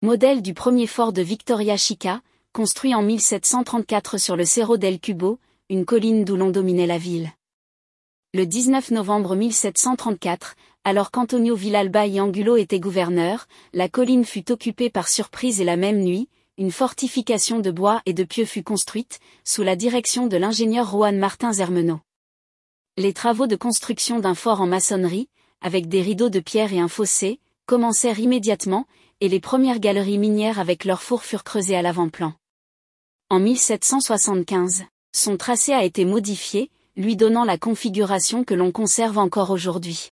Modèle du premier fort de Victoria Chica, construit en 1734 sur le Cerro del Cubo, une colline d'où l'on dominait la ville. Le 19 novembre 1734, alors qu'Antonio Villalba y Angulo était gouverneur, la colline fut occupée par surprise et la même nuit, une fortification de bois et de pieux fut construite, sous la direction de l'ingénieur Juan Martin Zermeno. Les travaux de construction d'un fort en maçonnerie, avec des rideaux de pierre et un fossé, commencèrent immédiatement, et les premières galeries minières avec leurs fours furent creusées à l'avant-plan. En 1775, son tracé a été modifié, lui donnant la configuration que l'on conserve encore aujourd'hui.